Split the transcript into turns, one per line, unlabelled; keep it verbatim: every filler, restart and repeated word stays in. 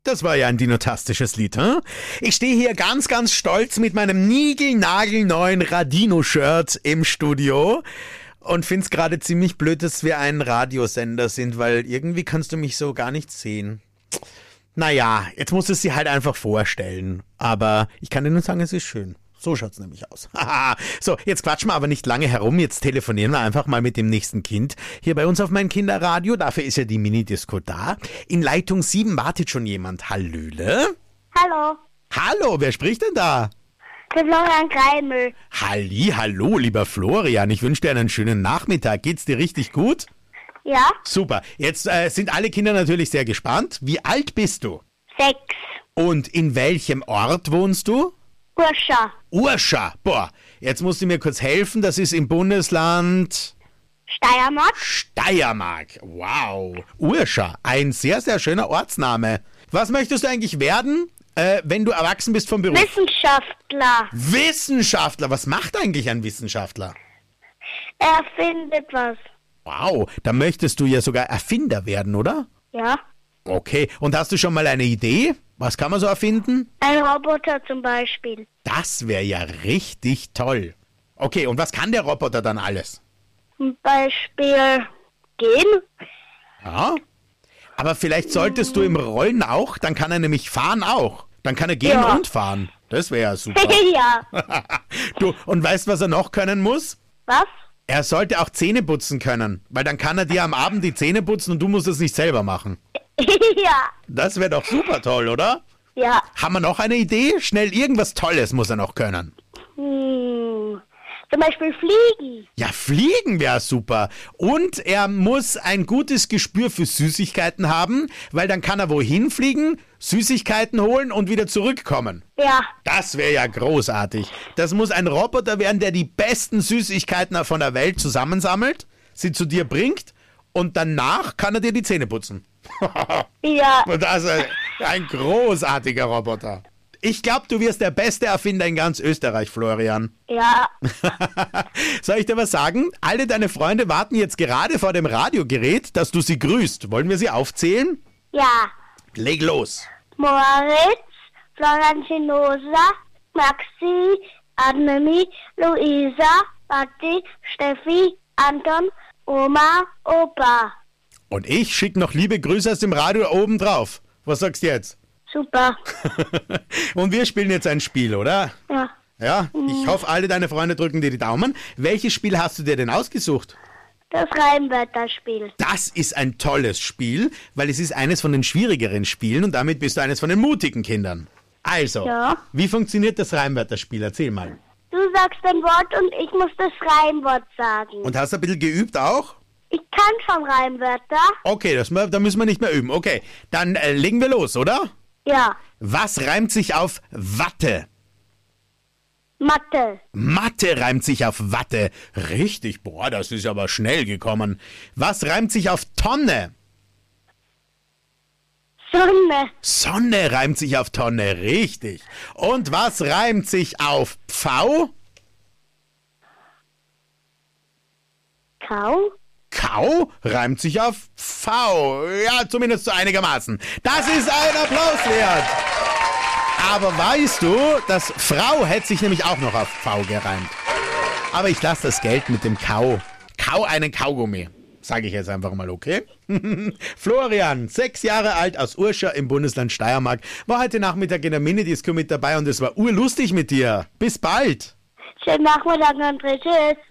Das war ja ein dinotastisches Lied, hm? Ich stehe hier ganz, ganz stolz mit meinem niegelnagelneuen Radino-Shirt im Studio und find's gerade ziemlich blöd, dass wir ein Radiosender sind, weil irgendwie kannst du mich so gar nicht sehen. Naja, jetzt musst du es dir halt einfach vorstellen. Aber ich kann dir nur sagen, es ist schön. So schaut's nämlich aus. So, jetzt quatschen wir aber nicht lange herum. Jetzt telefonieren wir einfach mal mit dem nächsten Kind. Hier bei uns auf mein Kinderradio. Dafür ist ja die Minidisco da. In Leitung sieben wartet schon jemand. Hallöle?
Hallo,
Hallo, wer spricht denn da?
der Florian Greimel.
Halli, hallo, lieber Florian. Ich wünsche dir einen schönen Nachmittag. Geht's dir richtig gut?
Ja,
Super. Jetzt äh, sind alle Kinder natürlich sehr gespannt. Wie alt bist du?
sechs.
Und in welchem Ort wohnst du?
Urscha,
Urscha. Boah, jetzt musst du mir kurz helfen. Das ist im Bundesland
Steiermark,
Steiermark. Wow. Urscha. Ein sehr, sehr schöner Ortsname. Was möchtest du eigentlich werden, äh, wenn du erwachsen bist vom Beruf?
Wissenschaftler.
Wissenschaftler. Was macht eigentlich ein Wissenschaftler?
Er findet was.
Wow. Da möchtest du ja sogar Erfinder werden, oder?
Ja,
Okay. Und hast du schon mal eine Idee? Was kann man so erfinden?
ein Roboter zum Beispiel.
Das wäre ja richtig toll. Okay, und was kann der Roboter dann alles?
Zum Beispiel gehen.
Ja. Aber vielleicht solltest du im Rollen auch, dann kann er nämlich fahren auch. Dann kann er gehen
Ja.
und fahren. Das wäre ja super.
Ja,
Du, und weißt, was er noch können muss?
was?
Er sollte auch Zähne putzen können, weil dann kann er dir am Abend die Zähne putzen und du musst es nicht selber machen.
Ja,
Das wäre doch super toll, oder?
ja.
Haben wir noch eine Idee? Schnell, irgendwas Tolles muss er noch können.
Hm. Zum Beispiel fliegen.
Ja, fliegen wäre super. Und er muss ein gutes Gespür für Süßigkeiten haben, weil dann kann er wohin fliegen, Süßigkeiten holen und wieder zurückkommen.
Ja,
Das wäre ja großartig. Das muss ein Roboter werden, der die besten Süßigkeiten von der Welt zusammensammelt, sie zu dir bringt und danach kann er dir die Zähne putzen.
ja.
Und das ist ein großartiger Roboter. Ich glaube, du wirst der beste Erfinder in ganz Österreich, Florian.
Ja,
Soll ich dir was sagen? Alle deine Freunde warten jetzt gerade vor dem Radiogerät, dass du sie grüßt. Wollen wir sie aufzählen?
ja.
Leg los.
Moritz, Florian Chinosa, Maxi, Adnemi, Luisa, Patti, Steffi, Anton, Oma, Opa.
Und ich schicke noch liebe Grüße aus dem Radio oben drauf. Was sagst du jetzt?
Super.
Und wir spielen jetzt ein Spiel, oder?
Ja.
Ja, ich hoffe, alle deine Freunde drücken dir die Daumen. Welches Spiel hast du dir denn ausgesucht?
Das Reimwörterspiel.
Das ist ein tolles Spiel, weil es ist eines von den schwierigeren Spielen und damit bist du eines von den mutigen Kindern. Also,
Ja.
wie funktioniert das Reimwörterspiel? Erzähl mal.
Du sagst ein Wort und ich muss das Reimwort sagen.
Und hast du ein bisschen geübt auch?
Ich kann schon Reimwörter.
Okay, das, da müssen wir nicht mehr üben. Okay, dann äh, legen wir los, oder?
Ja.
Was reimt sich auf Watte?
Mathe.
Mathe reimt sich auf Watte. Richtig, boah, das ist aber schnell gekommen. Was reimt sich auf Tonne?
Sonne.
Sonne reimt sich auf Tonne, richtig. Und was reimt sich auf Pfau?
Kau.
Kau reimt sich auf V. Ja, zumindest so einigermaßen. Das ist ein Applaus wert. Aber weißt du, das Frau hätte sich nämlich auch noch auf V gereimt. Aber ich lasse das Geld mit dem Kau. Kau einen Kaugummi. Sage ich jetzt einfach mal, okay? Florian, sechs Jahre alt, aus Urscha im Bundesland Steiermark, war heute Nachmittag in der Minidisco mit dabei und es war urlustig mit dir. Bis bald.
Schönen Nachmittag, André. Tschüss.